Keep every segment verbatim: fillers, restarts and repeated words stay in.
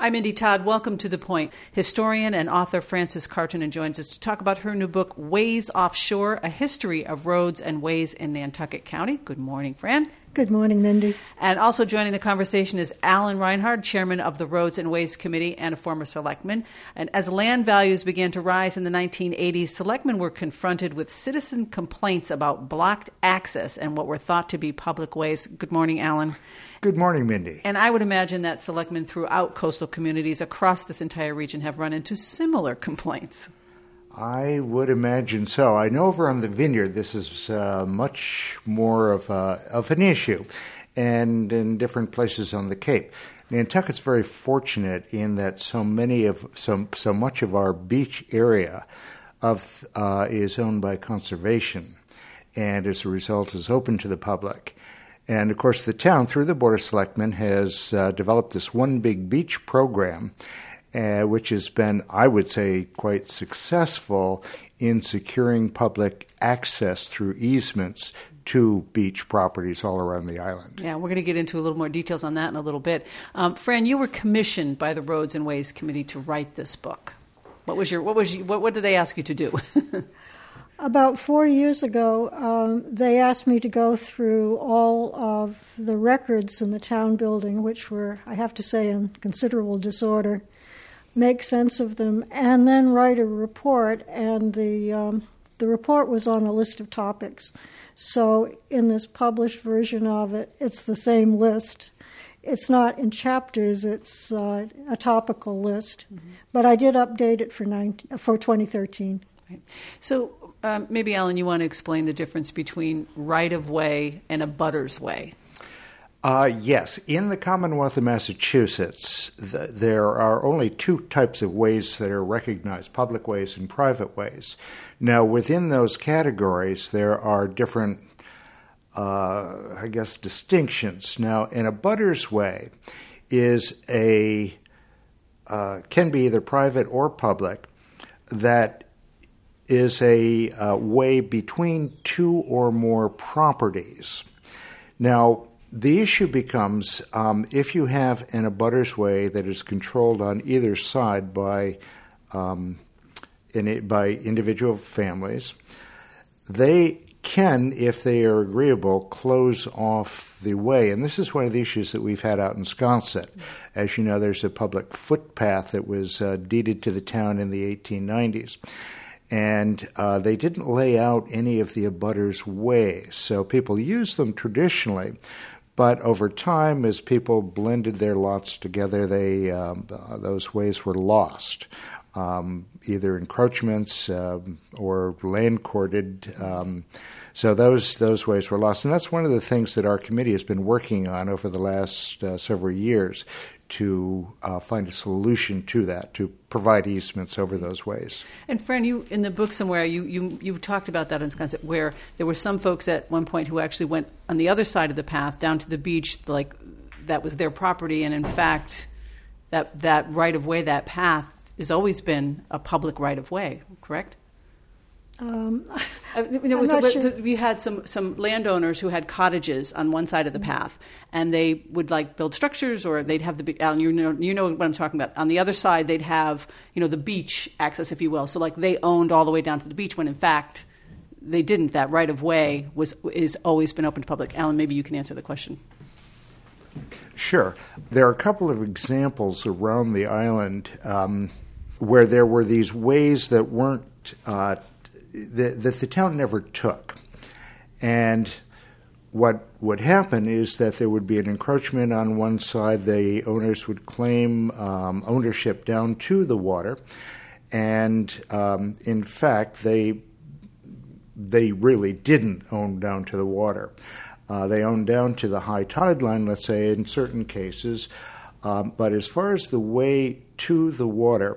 I'm Mindy Todd. Welcome to The Point. Historian and author Frances Carton joins us to talk about her new book, Ways Offshore, A History of Roads and Ways in Nantucket County. Good morning, Fran. Good morning, Mindy. And also joining the conversation is Alan Reinhard, chairman of the Roads and Ways Committee and a former selectman. And as land values began to rise in the nineteen eighties, selectmen were confronted with citizen complaints about blocked access and what were thought to be public ways. Good morning, Alan. Good morning, Mindy. And I would imagine that selectmen throughout coastal communities across this entire region have run into similar complaints. I would imagine so. I know over on the Vineyard this is uh, much more of, a, of an issue, and in different places on the Cape. Nantucket's very fortunate in that so many of so so much of our beach area of uh, is owned by conservation, and as a result is open to the public. And of course, the town, through the Board of Selectmen, has uh, developed this One Big Beach program, uh, which has been, I would say, quite successful in securing public access through easements to beach properties all around the island. Yeah, we're going to get into a little more details on that in a little bit. Um, Fran, you were commissioned by the Roads and Ways Committee to write this book. What was your what was you, what, what did they ask you to do? About four years ago, um, they asked me to go through all of the records in the town building, which were, I have to say, in considerable disorder, make sense of them, and then write a report. And the um, the report was on a list of topics. So in this published version of it, it's the same list. It's not in chapters, it's uh, a topical list. Mm-hmm. But I did update it for nineteen, for twenty thirteen. Right. So um, maybe, Alan, you want to explain the difference between right-of-way and a butter's way. Uh, yes. In the Commonwealth of Massachusetts, the, there are only two types of ways that are recognized, public ways and private ways. Now, within those categories, there are different, uh, I guess, distinctions. Now, an abutter's way is a, uh, can be either private or public, that is a uh, way between two or more properties. Now, the issue becomes um, if you have an abutter's way that is controlled on either side by um, in, by individual families, they can, if they are agreeable, close off the way. And this is one of the issues that we've had out in Sconset. As you know, there's a public footpath that was uh, deeded to the town in the eighteen nineties. And uh, they didn't lay out any of the abutters' ways. So people used them traditionally. But over time, as people blended their lots together, they um, uh, those ways were lost, um, either encroachments uh, or land courted. Um, so those those ways were lost, and that's one of the things that our committee has been working on over the last uh, several years to uh, find a solution to that, to provide easements over those ways. And Fran, you in the book somewhere, you, you, you talked about that in concept where there were some folks at one point who actually went on the other side of the path down to the beach, like that was their property, and in fact, that that right of way, that path, has always been a public right of way, correct? Um, uh, you know, I'm so, not sure. We had some, some landowners who had cottages on one side of the path, and they would like build structures, or they'd have the Alan, you know you know what I'm talking about. On the other side, they'd have you know the beach access, if you will. So like they owned all the way down to the beach, when in fact they didn't. That right of way was is always been open to public. Alan, maybe you can answer the question. Sure. There are a couple of examples around the island um, where there were these ways that weren't. Uh, That, that the town never took. And what would happen is that there would be an encroachment on one side. The owners would claim um, ownership down to the water. And um, in fact, they they really didn't own down to the water. Uh, they owned down to the high tide line, let's say, in certain cases. Um, but as far as the way to the water,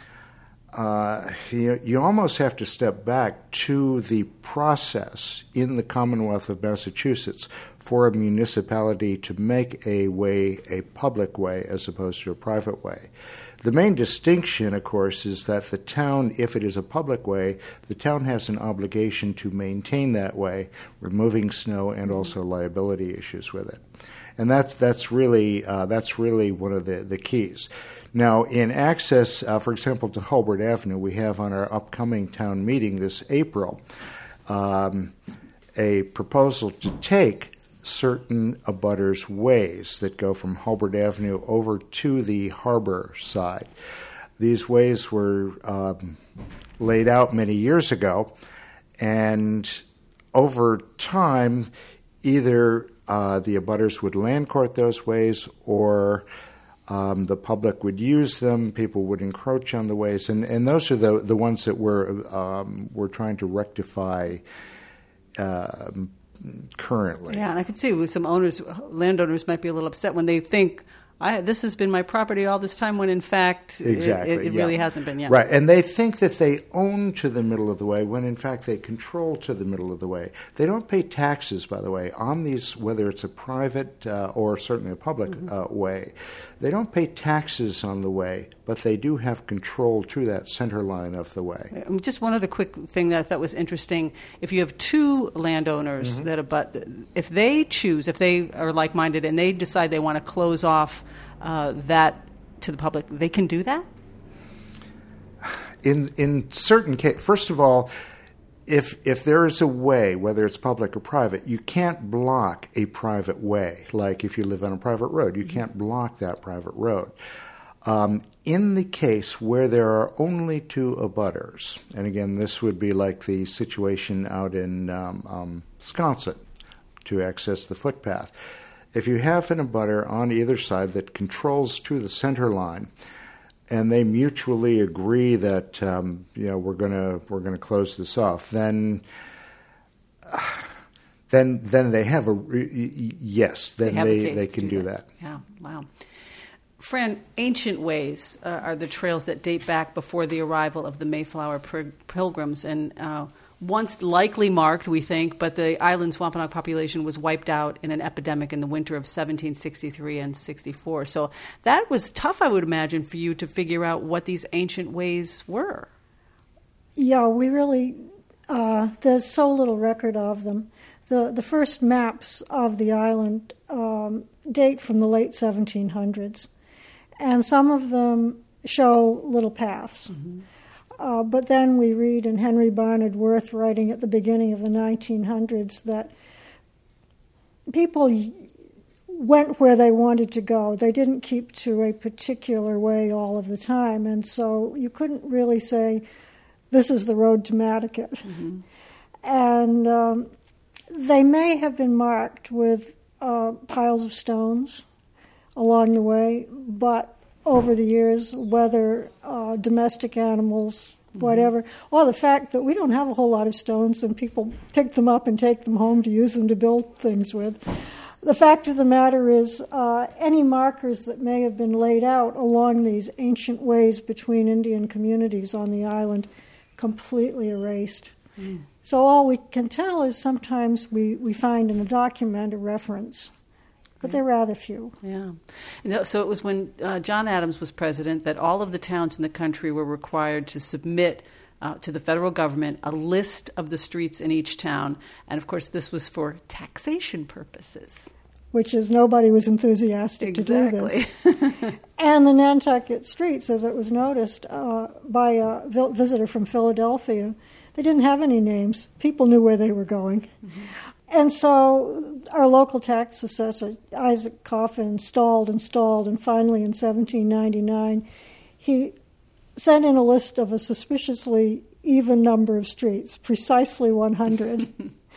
Uh, you, you almost have to step back to the process in the Commonwealth of Massachusetts for a municipality to make a way a public way as opposed to a private way. The main distinction, of course, is that the town, if it is a public way, the town has an obligation to maintain that way, removing snow and also liability issues with it. And that's that's really uh, that's really one of the, the keys. Now, in access, uh, for example, to Hulbert Avenue, we have on our upcoming town meeting this April um, a proposal to take certain abutters' ways that go from Hulbert Avenue over to the harbor side. These ways were um, laid out many years ago, and over time, either uh, the abutters would land court those ways, or um, the public would use them. People would encroach on the ways, and, and those are the the ones that we're um, we're trying to rectify Uh, currently. Yeah, and I could see with some owners, landowners might be a little upset when they think, I, this has been my property all this time, when in fact exactly, it, it, it yeah. really hasn't been yet. Right, and they think that they own to the middle of the way when in fact they control to the middle of the way. They don't pay taxes, by the way, on these, whether it's a private uh, or certainly a public mm-hmm. uh, way. They don't pay taxes on the way, but they do have control to that center line of the way. Just one other quick thing that I thought was interesting. If you have two landowners mm-hmm. that abut, if they choose, if they are like-minded and they decide they want to close off uh, that to the public, they can do that? In in certain cases, first of all, If if there is a way, whether it's public or private, you can't block a private way. Like if you live on a private road, you can't block that private road. Um, in the case where there are only two abutters, and again, this would be like the situation out in um, um, Wisconsin to access the footpath. If you have an abutter on either side that controls to the center line, and they mutually agree that um, you know we're gonna we're gonna close this off, then uh, then then they have a yes, then they they, they can do, do that. that. Yeah, wow. Fran, ancient ways uh, are the trails that date back before the arrival of the Mayflower Pilgrims, and uh, once likely marked, we think, but the island's Wampanoag population was wiped out in an epidemic in the winter of seventeen sixty-three and sixty-four. So that was tough, I would imagine, for you to figure out what these ancient ways were. Yeah, we really, uh, there's so little record of them. The, the first maps of the island um, date from the late seventeen hundreds, and some of them show little paths. Mm-hmm. Uh, but then we read in Henry Barnard Worth writing at the beginning of the nineteen hundreds that people went where they wanted to go. They didn't keep to a particular way all of the time, and so you couldn't really say, this is the road to Mattocket. Mm-hmm. And um, they may have been marked with uh, piles of stones along the way, but over the years, whether uh, domestic animals, whatever, mm-hmm. or the fact that we don't have a whole lot of stones and people pick them up and take them home to use them to build things with. The fact of the matter is uh, any markers that may have been laid out along these ancient ways between Indian communities on the island completely erased. Mm. So all we can tell is sometimes we, we find in a document a reference, but they're rather few. Yeah. So it was when uh, John Adams was president that all of the towns in the country were required to submit uh, to the federal government a list of the streets in each town. And, of course, this was for taxation purposes. Which is nobody was enthusiastic exactly. to do this. And the Nantucket streets, as it was noticed uh, by a visitor from Philadelphia, they didn't have any names. People knew where they were going. Mm-hmm. And so our local tax assessor, Isaac Coffin, stalled and stalled, and finally in seventeen ninety-nine, he sent in a list of a suspiciously even number of streets, precisely one hundred.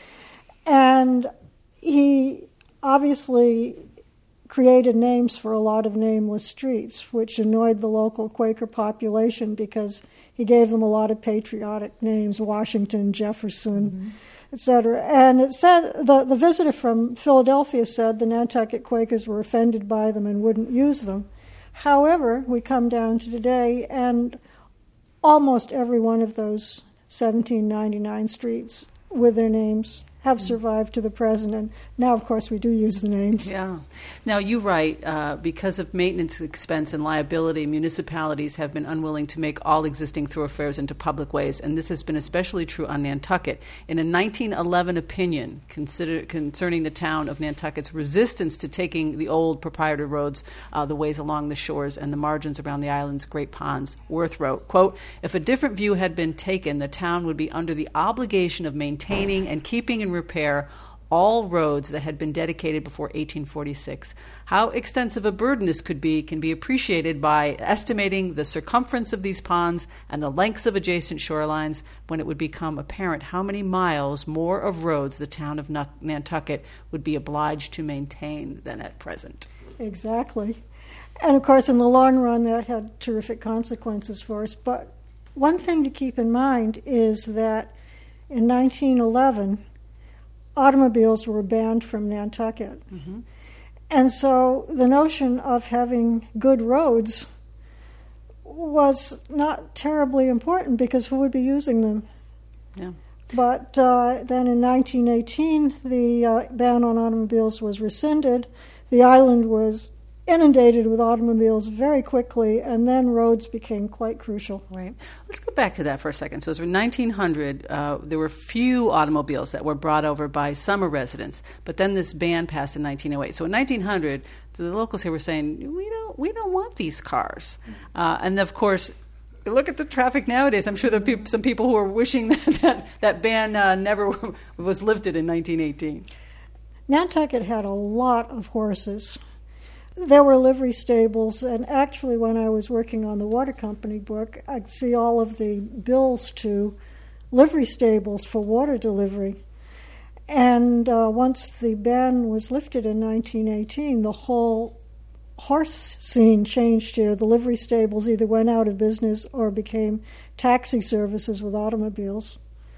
And he obviously created names for a lot of nameless streets, which annoyed the local Quaker population because he gave them a lot of patriotic names, Washington, Jefferson, mm-hmm. et cetera. And it said, the, the visitor from Philadelphia said the Nantucket Quakers were offended by them and wouldn't use them. However, we come down to today, and almost every one of those seventeen ninety-nine streets with their names have survived to the present. And now, of course, we do use the names. Yeah. Now, you write, uh, because of maintenance expense and liability, municipalities have been unwilling to make all existing thoroughfares into public ways, and this has been especially true on Nantucket. In a nineteen eleven opinion consider, concerning the town of Nantucket's resistance to taking the old proprietor roads, uh, the ways along the shores and the margins around the island's great ponds, Worth wrote, quote, "If a different view had been taken, the town would be under the obligation of maintaining and keeping in repair all roads that had been dedicated before eighteen forty-six. How extensive a burden this could be can be appreciated by estimating the circumference of these ponds and the lengths of adjacent shorelines, when it would become apparent how many miles more of roads the town of Nantucket would be obliged to maintain than at present." Exactly. And of course, in the long run, that had terrific consequences for us. But one thing to keep in mind is that in nineteen eleven, automobiles were banned from Nantucket. Mm-hmm. And so the notion of having good roads was not terribly important because who would be using them? Yeah. But uh, then in nineteen eighteen, the uh, ban on automobiles was rescinded. The island was inundated with automobiles very quickly, and then roads became quite crucial. Right. Let's go back to that for a second. So, it was in nineteen hundred, uh, there were few automobiles that were brought over by summer residents, but then this ban passed in nineteen oh eight. So, in nineteen hundred, the locals here were saying, we don't, we don't want these cars. Uh, and, of course, look at the traffic nowadays. I'm sure there are people, some people who are wishing that that, that ban uh, never was lifted in nineteen eighteen. Nantucket had a lot of horses. There were livery stables, and actually when I was working on the water company book, I'd see all of the bills to livery stables for water delivery. And uh, once the ban was lifted in nineteen eighteen, the whole horse scene changed here. The livery stables either went out of business or became taxi services with automobiles.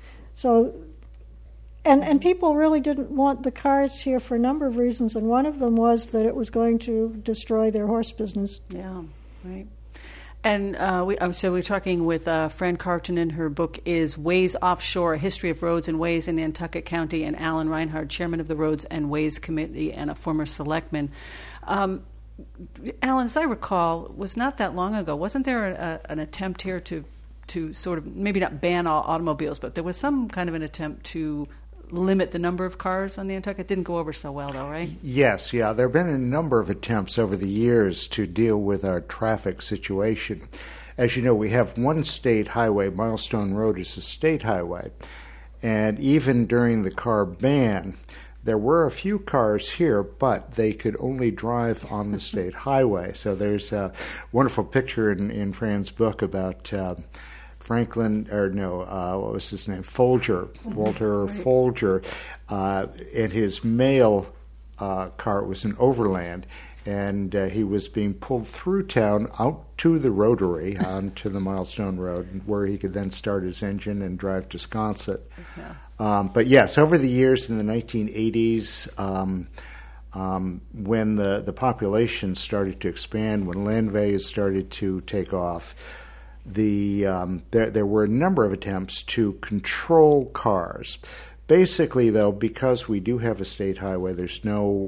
So And and people really didn't want the cars here for a number of reasons, and one of them was that it was going to destroy their horse business. Yeah, right. And uh, we, so we're talking with uh, Fran Cartonen. Her book is Ways Offshore, A History of Roads and Ways in Nantucket County, and Alan Reinhard, chairman of the Roads and Ways Committee and a former selectman. Um, Alan, as I recall, was not that long ago, wasn't there a, a, an attempt here to, to sort of, maybe not ban all automobiles, but there was some kind of an attempt to limit the number of cars on Nantucket? It didn't go over so well, though, right? Yes, yeah. There have been a number of attempts over the years to deal with our traffic situation. As you know, we have one state highway. Milestone Road is a state highway. And even during the car ban, there were a few cars here, but they could only drive on the state highway. So there's a wonderful picture in, in Fran's book about Uh, Franklin, or no, uh, what was his name? Folger, Walter right. Folger, uh, and his mail uh, car was an overland, and uh, he was being pulled through town out to the rotary, onto the Milestone Road, where he could then start his engine and drive to Sconset. Yeah. Um, but yes, over the years in the nineteen eighties, um, um, when the, the population started to expand, when landways started to take off, The um, there there were a number of attempts to control cars. Basically, though, because we do have a state highway, there's no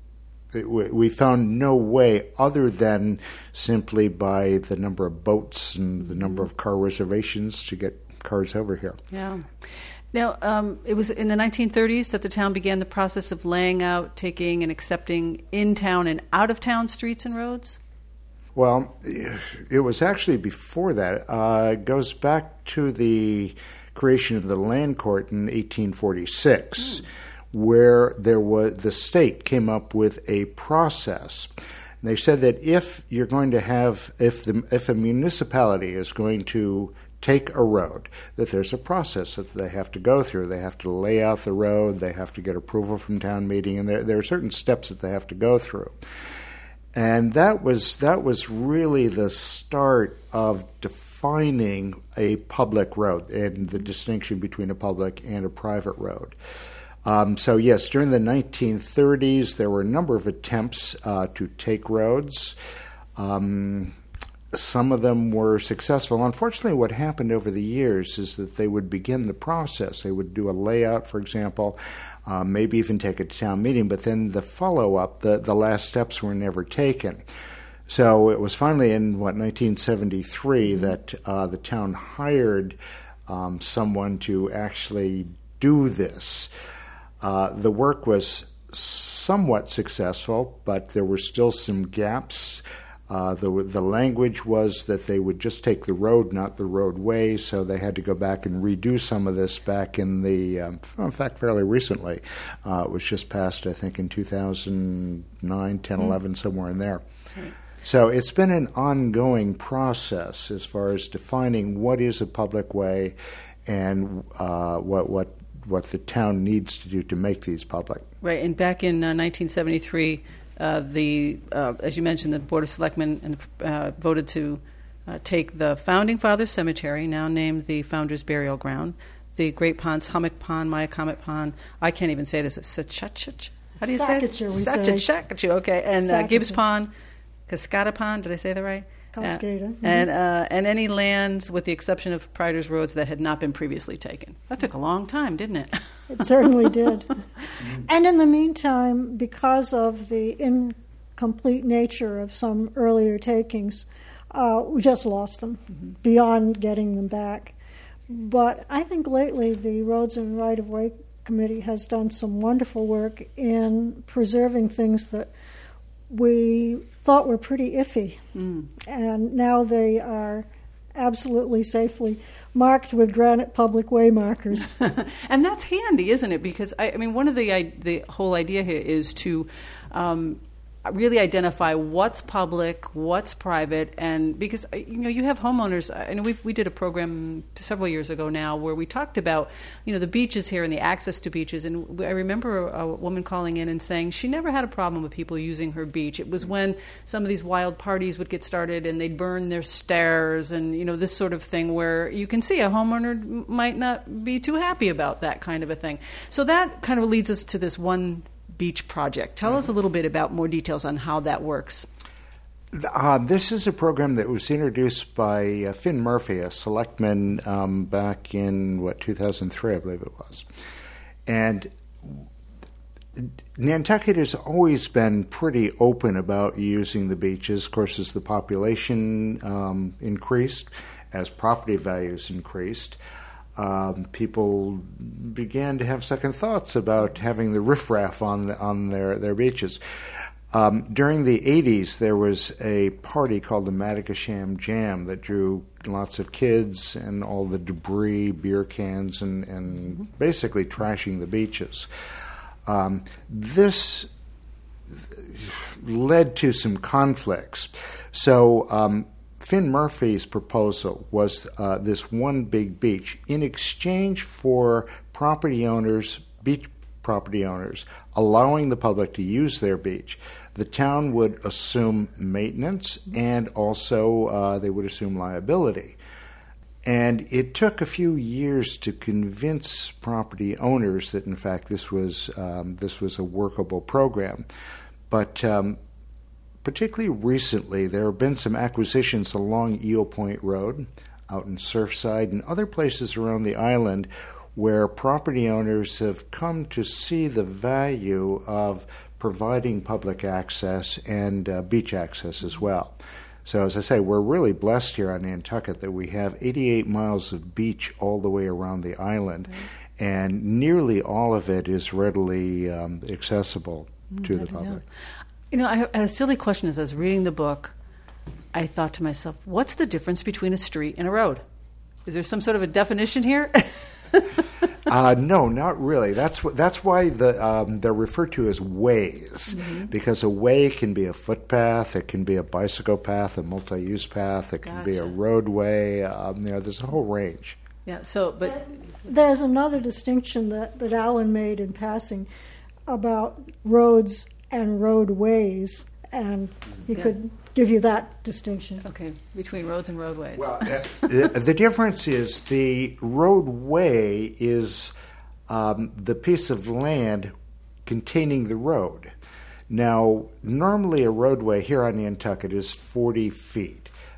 we found no way other than simply by the number of boats and the number of car reservations to get cars over here. Yeah. Now, um, it was in the nineteen thirties that the town began the process of laying out, taking, and accepting in-town and out-of-town streets and roads? Well, it was actually before that. Uh, it goes back to the creation of the land court in eighteen forty-six, mm. where there was the state came up with a process. And they said that if you're going to have, if the if a municipality is going to take a road, that there's a process that they have to go through. They have to lay out the road. They have to get approval from town meeting, and there there are certain steps that they have to go through. And that was that was really the start of defining a public road and the distinction between a public and a private road. Um, so yes, during the nineteen thirties, there were a number of attempts uh, to take roads. Um, some of them were successful. Unfortunately, what happened over the years is that they would begin the process. They would do a layout, for example, uh, maybe even take it to town meeting, but then the follow-up, the, the last steps were never taken. So it was finally in, what, nineteen seventy-three mm-hmm. that uh, the town hired um, someone to actually do this. Uh, the work was somewhat successful, but there were still some gaps. Uh, the the language was that they would just take the road, not the roadway, so they had to go back and redo some of this back in the, um, in fact, fairly recently. Uh, it was just passed, I think, in two thousand nine, ten, mm. eleven, somewhere in there. Right. So it's been an ongoing process as far as defining what is a public way and uh, what what what the town needs to do to make these public. Right, and back in uh, nineteen seventy-three, uh, the uh, as you mentioned, the Board of Selectmen and, uh, voted to uh, take the Founding Fathers Cemetery, now named the Founders Burial Ground, the Great Ponds, Hummock Pond, Myacomet Pond. I can't even say this. Sachachach. How do you say it? Sachachach. Okay, and uh, Gibbs Pond, Cascada Pond. Did I say that right? Cascada. Uh, mm-hmm. And uh, and any lands with the exception of proprietors' roads that had not been previously taken. That took a long time, didn't it? It certainly did. And in the meantime, because of the incomplete nature of some earlier takings, uh, we just lost them mm-hmm. beyond getting them back. But I think lately the Roads and Right-of-Way Committee has done some wonderful work in preserving things that we thought were pretty iffy. Mm. And now they are absolutely safely marked with granite public way markers. And that's handy, isn't it? Because, I, I mean, one of the I, the whole idea here is to um, really identify what's public, what's private, and because, you know, you have homeowners, and we we did a program several years ago now where we talked about, you know, the beaches here and the access to beaches, and I remember a, a woman calling in and saying she never had a problem with people using her beach. It was when some of these wild parties would get started and they'd burn their stairs and, you know, this sort of thing where you can see a homeowner might not be too happy about that kind of a thing. So that kind of leads us to this one beach project. Tell mm-hmm. us a little bit about more details on how that works. Uh, this is a program that was introduced by uh, Finn Murphy, a selectman, um, back in, what, two thousand three, I believe it was. And Nantucket has always been pretty open about using the beaches. Of course, as the population um, increased, as property values increased, Um, people began to have second thoughts about having the riffraff on the, on their, their beaches. Um, during the eighties, there was a party called the Madagasham Jam that drew lots of kids and all the debris, beer cans, and, and basically trashing the beaches. Um, this led to some conflicts. So um, Finn Murphy's proposal was uh, this one big beach in exchange for property owners, beach property owners, allowing the public to use their beach. The town would assume maintenance and also uh, they would assume liability. And it took a few years to convince property owners that, in fact, this was um, this was a workable program. But um, particularly recently, there have been some acquisitions along Eel Point Road, out in Surfside, and other places around the island where property owners have come to see the value of providing public access and uh, beach access as well. So as I say, we're really blessed here on Nantucket that we have eighty-eight miles of beach all the way around the island, mm-hmm. and nearly all of it is readily um, accessible mm, to the public. Know. You know, I had a silly question as I was reading the book. I thought to myself, what's the difference between a street and a road? Is there some sort of a definition here? uh, no, not really. That's wh- that's why the um, they're referred to as ways, mm-hmm. because a way can be a footpath, it can be a bicycle path, a multi-use path, it can gotcha. be a roadway. Um, you know, there's a whole range. Yeah. So, but there's another distinction that, that Alan made in passing about roads and roadways, and he yeah. could give you that distinction. Okay, between roads and roadways. Well, the, the difference is the roadway is um, the piece of land containing the road. Now, normally a roadway here on Nantucket is forty feet.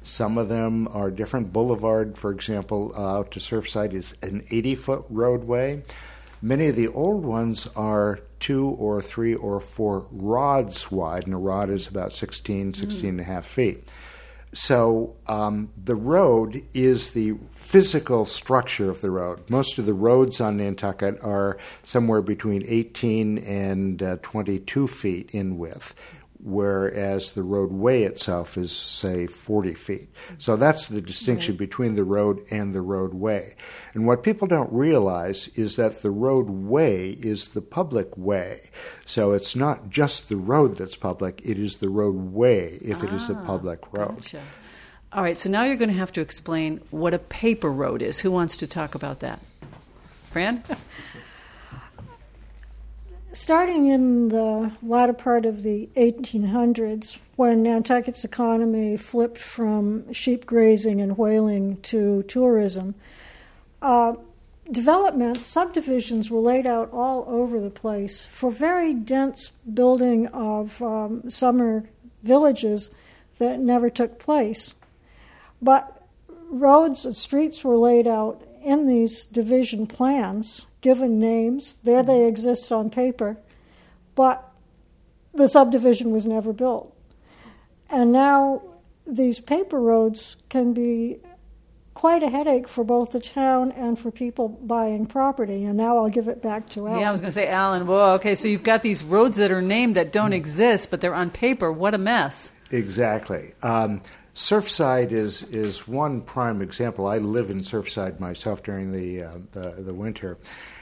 Some of them are different. Boulevard, for example, uh, out to Surfside is an eighty-foot roadway. Many of the old ones are two or three or four rods wide, and a rod is about sixteen, sixteen and a half feet. So um, the road is the physical structure of the road. Most of the roads on Nantucket are somewhere between eighteen and uh, twenty-two feet in width, whereas the roadway itself is, say, forty feet. So that's the distinction right. between the road and the roadway. And what people don't realize is that the roadway is the public way. So it's not just the road that's public, it is the roadway if ah, it is a public road. Gotcha. All right, so now you're going to have to explain what a paper road is. Who wants to talk about that? Fran? Starting in the latter part of the eighteen hundreds, when Nantucket's economy flipped from sheep grazing and whaling to tourism, uh, development, subdivisions were laid out all over the place for very dense building of um, summer villages that never took place. But roads and streets were laid out in these division plans, given names. There they exist on paper, but the subdivision was never built. And now these paper roads can be quite a headache for both the town and for people buying property. And now I'll give it back to Alan. Yeah, I was going to say, Alan, whoa, okay, so you've got these roads that are named that don't exist, but they're on paper. What a mess. Exactly. Um, Surfside is is one prime example. I live in Surfside myself during the, uh, the the winter,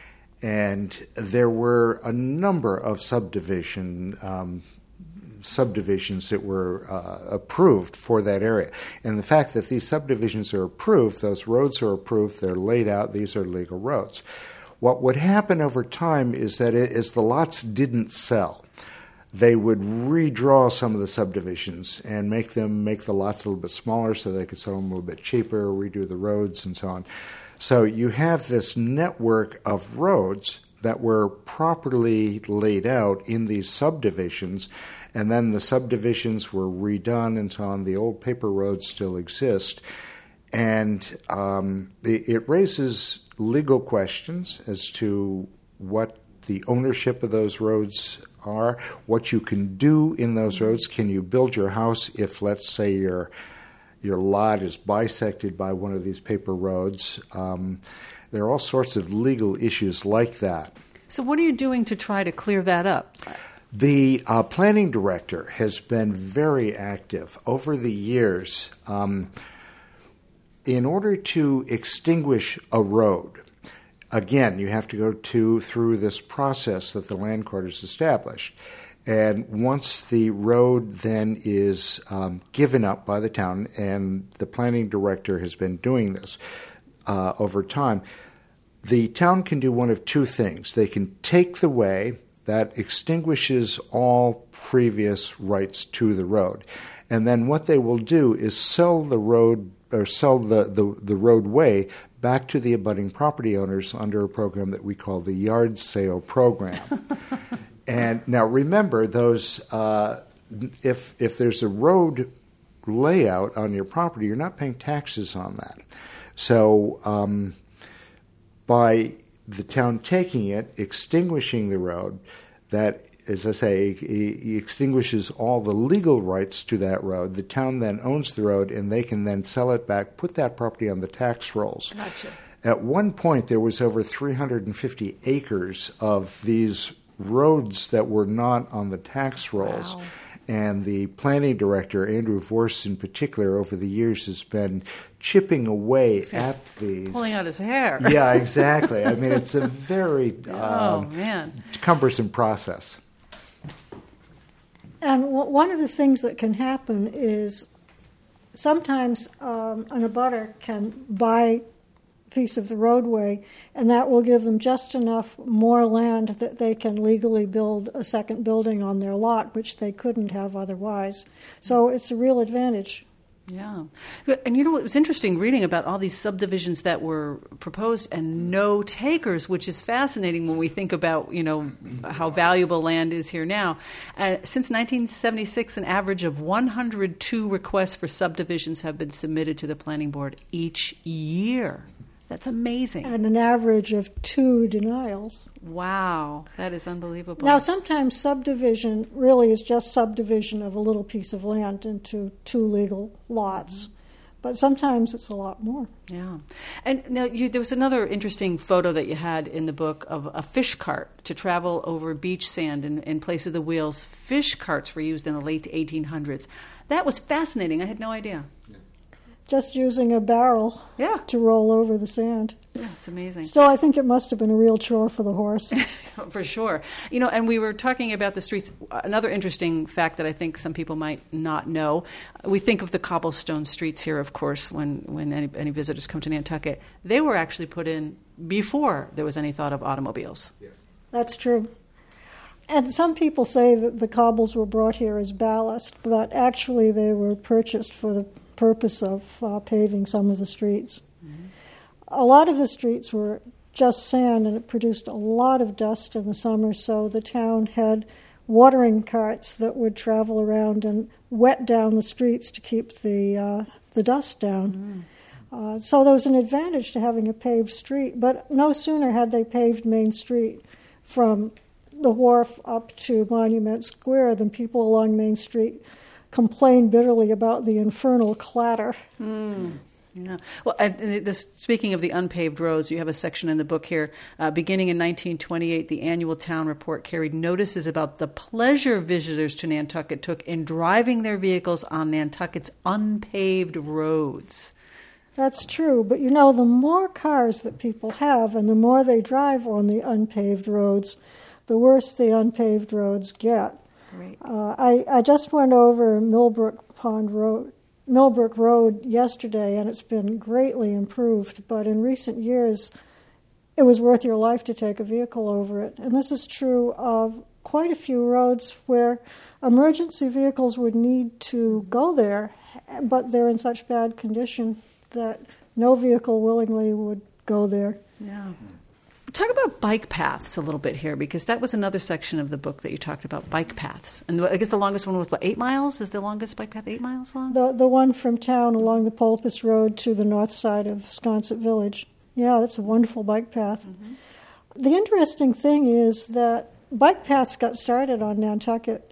and there were a number of subdivision um, subdivisions that were uh, approved for that area. And the fact that these subdivisions are approved, those roads are approved, they're laid out, these are legal roads. What would happen over time is that it, as the lots didn't sell, they would redraw some of the subdivisions and make them make the lots a little bit smaller so they could sell them a little bit cheaper, redo the roads and so on. So you have this network of roads that were properly laid out in these subdivisions, and then the subdivisions were redone and so on. The old paper roads still exist, and um, it, it raises legal questions as to what the ownership of those roads are, what you can do in those roads. Can you build your house if, let's say, your your lot is bisected by one of these paper roads? Um, there are all sorts of legal issues like that. So what are you doing to try to clear that up? The uh, planning director has been very active over the years. Um, in order to extinguish a road, again, you have to go to through this process that the land court has established. And once the road then is um, given up by the town, and the planning director has been doing this uh, over time, the town can do one of two things. They can take the way that extinguishes all previous rights to the road. And then what they will do is sell the road or sell the, the, the roadway back to the abutting property owners under a program that we call the yard sale program. And now remember, those uh, if if there's a road layout on your property, you're not paying taxes on that. So um, by the town taking it, extinguishing the road, that, as I say, he extinguishes all the legal rights to that road. The town then owns the road, and they can then sell it back, put that property on the tax rolls. Gotcha. At one point, there was over three hundred fifty acres of these roads that were not on the tax rolls. Wow. And the planning director, Andrew Vorst in particular, over the years has been chipping away He's at these. Pulling out his hair. Yeah, exactly. I mean, it's a very oh, um, man. cumbersome process. And w- one of the things that can happen is sometimes um, an abutter can buy a piece of the roadway, and that will give them just enough more land that they can legally build a second building on their lot, which they couldn't have otherwise. So it's a real advantage. Yeah. And you know, it was interesting reading about all these subdivisions that were proposed and no takers, which is fascinating when we think about, you know, how valuable land is here now. Uh, since nineteen seventy-six, an average of one hundred two requests for subdivisions have been submitted to the planning board each year. That's amazing. And an average of two denials. Wow, that is unbelievable. Now, sometimes subdivision really is just subdivision of a little piece of land into two legal lots. Mm-hmm. But sometimes it's a lot more. Yeah. And now you, there was another interesting photo that you had in the book of a fish cart to travel over beach sand in, in place of the wheels. Fish carts were used in the late eighteen hundreds. That was fascinating. I had no idea. Yeah. Just using a barrel yeah. to roll over the sand. Yeah, it's amazing. Still, I think it must have been a real chore for the horse. For sure. You know, and we were talking about the streets. Another interesting fact that I think some people might not know, we think of the cobblestone streets here, of course, when, when any, any visitors come to Nantucket. They were actually put in before there was any thought of automobiles. Yeah. That's true. And some people say that the cobbles were brought here as ballast, but actually they were purchased for the purpose of uh, paving some of the streets. Mm-hmm. A lot of the streets were just sand, and it produced a lot of dust in the summer, so the town had watering carts that would travel around and wet down the streets to keep the uh, the dust down. Mm. Uh, so there was an advantage to having a paved street, but no sooner had they paved Main Street from the wharf up to Monument Square than people along Main Street complained bitterly about the infernal clatter. Mm. Yeah. Well, and this, speaking of the unpaved roads, you have a section in the book here. Uh, beginning in nineteen twenty-eight, the annual town report carried notices about the pleasure visitors to Nantucket took in driving their vehicles on Nantucket's unpaved roads. That's true, but you know, the more cars that people have and the more they drive on the unpaved roads, the worse the unpaved roads get. Right. Uh, I, I just went over Millbrook Pond Road, Millbrook Road yesterday, and it's been greatly improved. But in recent years, it was worth your life to take a vehicle over it. And this is true of quite a few roads where emergency vehicles would need to go there, but they're in such bad condition that no vehicle willingly would go there. Yeah. Talk about bike paths a little bit here, because that was another section of the book that you talked about, bike paths. And I guess the longest one was, what, eight miles? Is the longest bike path eight miles long? The the one from town along the Pulpus Road to the north side of Sconset Village. Yeah, that's a wonderful bike path. Mm-hmm. The interesting thing is that bike paths got started on Nantucket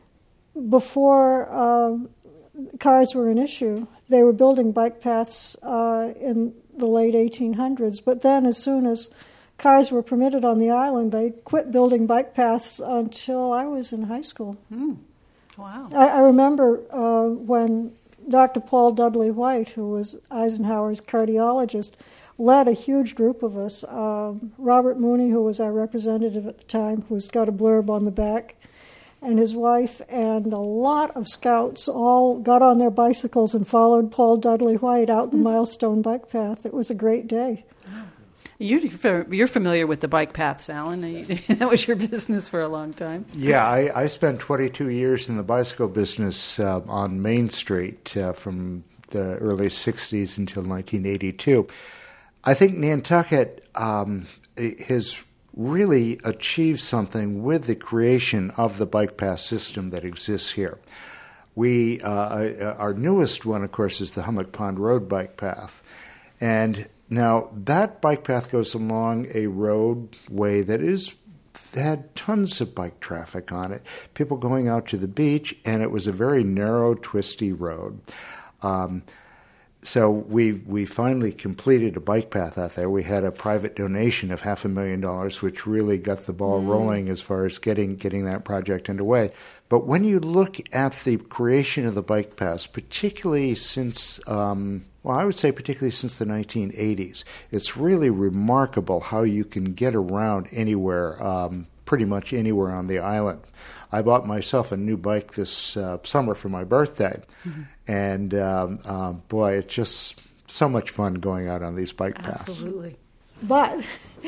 before um, cars were an issue. They were building bike paths uh, in the late eighteen hundreds, but then as soon as cars were permitted on the island, they quit building bike paths until I was in high school. Mm. Wow. I, I remember uh, when Doctor Paul Dudley White, who was Eisenhower's cardiologist, led a huge group of us. Um, Robert Mooney, who was our representative at the time, who's got a blurb on the back, and his wife and a lot of scouts all got on their bicycles and followed Paul Dudley White out the mm. Milestone bike path. It was a great day. You, you're familiar with the bike paths, Alan. That was your business for a long time. Yeah, I, I spent twenty-two years in the bicycle business uh, on Main Street uh, from the early sixties until nineteen eighty-two. I think Nantucket um, has really achieved something with the creation of the bike path system that exists here. We, uh, our newest one, of course, is the Hummock Pond Road bike path. And now, that bike path goes along a roadway that is had tons of bike traffic on it, people going out to the beach, and it was a very narrow, twisty road. Um, so we we finally completed a bike path out there. We had a private donation of half a million dollars, which really got the ball mm. rolling as far as getting getting that project underway. But when you look at the creation of the bike paths, particularly since um, Well, I would say particularly since the nineteen eighties, it's really remarkable how you can get around anywhere, um, pretty much anywhere on the island. I bought myself a new bike this uh, summer for my birthday, mm-hmm. and um, uh, boy, it's just so much fun going out on these bike paths. Absolutely. But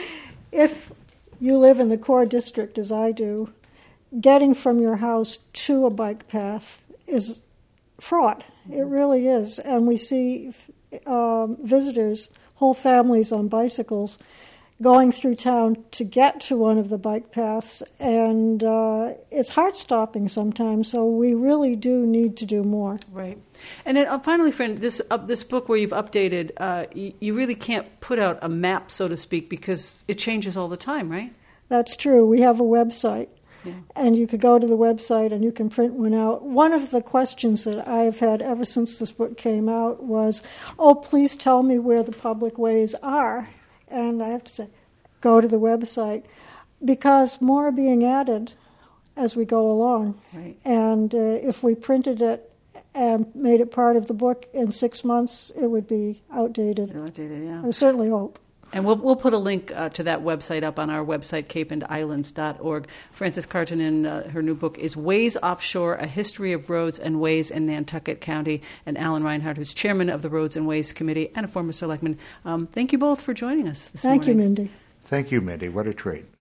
if you live in the core district, as I do, getting from your house to a bike path is fraught. It really is. And we see um, visitors, whole families on bicycles, going through town to get to one of the bike paths, and uh, it's heart-stopping sometimes, so we really do need to do more. Right. And then uh, finally, friend, this uh, this book where you've updated, uh, y- you really can't put out a map, so to speak, because it changes all the time, right? That's true. We have a website, yeah. And you could go to the website and you can print one out. One of the questions that I've had ever since this book came out was, oh, please tell me where the public ways are. And I have to say, go to the website, because more are being added as we go along. Right. And uh, if we printed it and made it part of the book in six months, it would be outdated. Outdated, yeah. I certainly hope. And we'll we'll put a link uh, to that website up on our website, cape and islands dot org. Frances Karttunen, uh, her new book is Ways Offshore, A History of Roads and Ways in Nantucket County, and Alan Reinhardt, who's chairman of the Roads and Ways Committee and a former selectman. Um, thank you both for joining us this Thank morning. you, Mindy. Thank you, Mindy. What a treat.